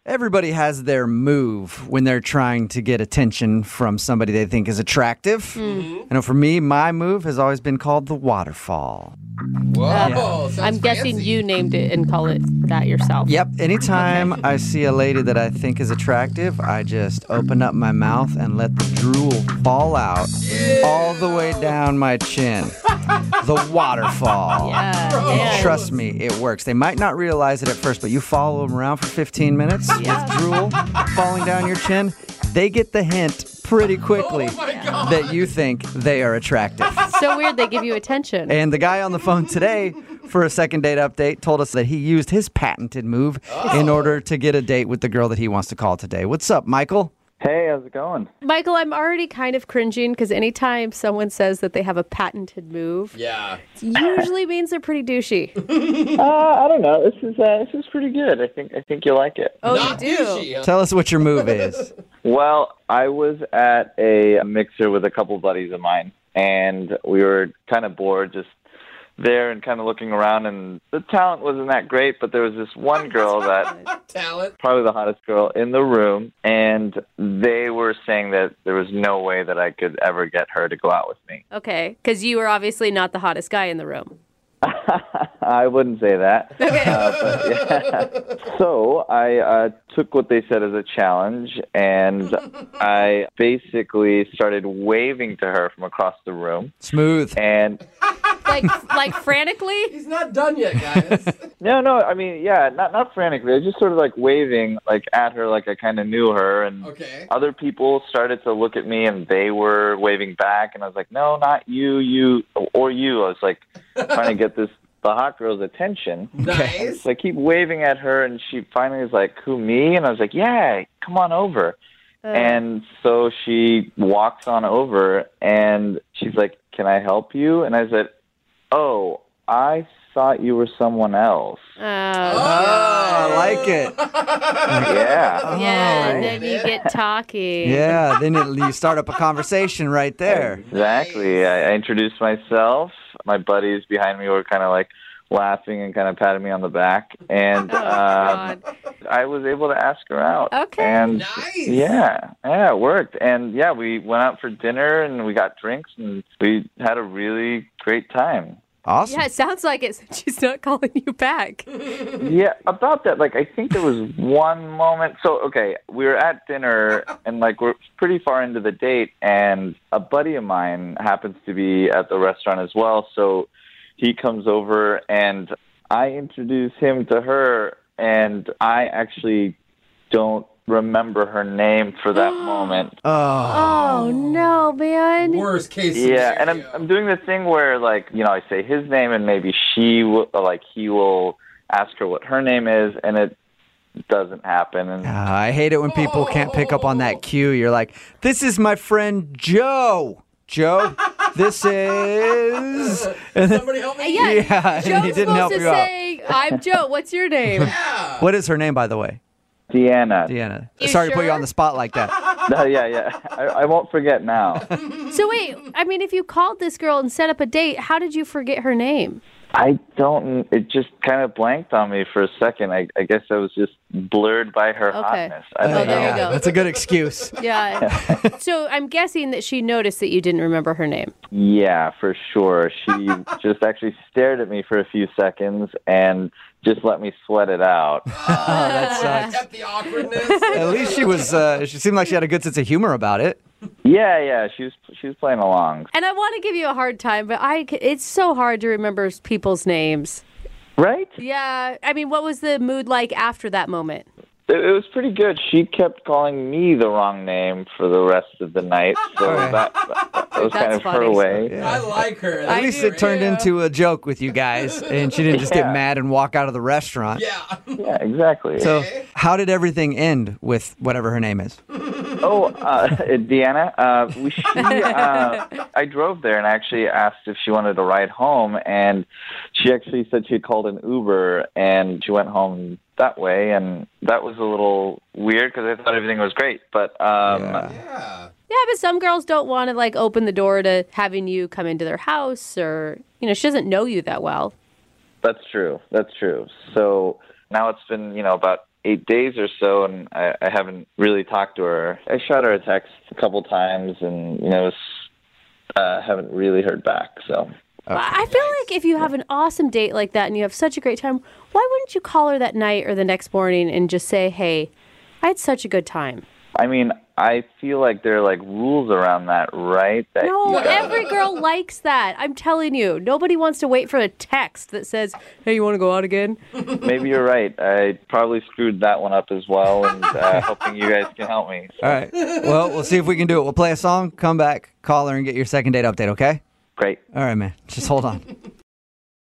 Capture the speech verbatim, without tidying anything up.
Everybody has their move when they're trying to get attention from somebody they think is attractive. Mm-hmm. I know for me, my move has always been called the waterfall. Whoa, uh, I'm guessing fancy. you named it and call it that yourself. Yep. Anytime Okay. I see a lady that I think is attractive, I just open up my mouth and let the drool fall out Yeah. all the way down my chin. The waterfall. Yeah, yeah. Trust me, it works. They might not realize it at first, but you follow them around for fifteen minutes Yeah. with drool falling down your chin. They get the hint pretty quickly Oh my God. that you think they are attractive. So weird they give you attention. And the guy on the phone today for a second date update told us that he used his patented move in order to get a date with the girl that he wants to call today. What's up, Michael? Hey, how's it going? Michael, I'm already kind of cringing because anytime someone says that they have a patented move, Yeah. it usually means they're pretty douchey. Uh, I don't know. This is uh, this is pretty good. I think I think you like it. Oh, Not you do? douchey, huh? Tell us what your move is. Well, I was at a mixer with a couple buddies of mine, and we were kind of bored, just there and kind of looking around. And the talent wasn't that great, but there was this one girl that Talent. probably the hottest girl in the room, and they were saying that there was no way that I could ever get her to go out with me. Okay, because you were obviously not the hottest guy in the room. I wouldn't say that. Okay. Uh, but, yeah. So I uh, took what they said as a challenge, and I basically started waving to her from across the room. Smooth. And Like, like frantically? He's not done yet, guys. no, no, I mean, yeah, not not frantically. I was just sort of like waving, like at her, like I kind of knew her. And Okay. other people started to look at me, and they were waving back, and I was like, no, not you, you, or you. I was like trying to get this the hot girl's attention. Nice. So I keep waving at her, and she finally was like, who, me? And I was like, yeah, come on over. Uh, And so she walks on over, and she's like, can I help you? And I said, oh, I thought you were someone else. oh, Oh, I like it. Yeah. yeah, and Oh. then you get talky. Yeah, then it, you start up a conversation right there. Exactly. I, I introduced myself. My buddies behind me were kind of like laughing and kind of patting me on the back. And Oh, um, God. I was able to ask her out. Okay. And Nice. yeah, yeah, it worked. And yeah, we went out for dinner and we got drinks and we had a really great time. Awesome. Yeah, it sounds like it. She's not calling you back. Yeah, about that, like, I think there was one moment. So, okay, we were at dinner, and, like, we're pretty far into the date, and a buddy of mine happens to be at the restaurant as well. So he comes over, and I introduce him to her, and I actually don't remember her name for that moment. Oh. Oh, no, man. Worst case Yeah, and I'm scenario. I'm doing the thing where, like, you know, I say his name and maybe she will, like, he will ask her what her name is, and it doesn't happen. And Ah, I hate it when people can't pick up on that cue. You're like, this is my friend Joe. Joe, this is... And then- Somebody help me. Yeah, Yeah, and Joe's he didn't help supposed to you out. say, I'm Joe. What's your name? Yeah. What is her name, by the way? Deanna. Deanna. You Sorry to put you sure? on the spot like that. No, yeah, yeah. I, I won't forget now. So wait, I mean, if you called this girl and set up a date, how did you forget her name? I don't. It just kind of blanked on me for a second. I, I guess I was just blurred by her Okay. hotness. I Oh, don't there know. you go. That's a good excuse. Yeah. So I'm guessing that she noticed that you didn't remember her name. Yeah, for sure. She just actually stared at me for a few seconds and just let me sweat it out. Oh, that sucks. Kept the awkwardness. At least she was, uh, she seemed like she had a good sense of humor about it. Yeah, yeah. She was she was playing along. And I want to give you a hard time, but I, c- it's so hard to remember people's names. Right? Yeah. I mean, what was the mood like after that moment? It, it was pretty good. She kept calling me the wrong name for the rest of the night. So Okay. that, that, that was That's kind of funny. her way. Yeah. I like her. At That's least great. it turned Yeah. into a joke with you guys, and she didn't just get Yeah. mad and walk out of the restaurant. Yeah. Yeah, exactly. So, how did everything end with whatever her name is? Oh, uh, Deanna, uh, we, she, uh, I drove there and actually asked if she wanted to ride home, and she actually said she had called an Uber, and she went home that way, and that was a little weird because I thought everything was great, but um, Yeah. Yeah. Yeah, but some girls don't want to like open the door to having you come into their house, or you know, she doesn't know you that well. that's true. That's true. So now it's been, you know, about eight days or so, and I, I haven't really talked to her. I shot her a text a couple times, and you know, uh, haven't really heard back. So. Okay. I feel like if you have an awesome date like that and you have such a great time, why wouldn't you call her that night or the next morning and just say, hey, I had such a good time? I mean, I feel like there are like rules around that, right? That no, every girl likes that. I'm telling you. Nobody wants to wait for a text that says, hey, you want to go out again? Maybe you're right. I probably screwed that one up as well, and uh, hoping you guys can help me. All right. Well, we'll see if we can do it. We'll play a song, come back, call her, and get your second date update, okay? Great. All right, man. Just hold on.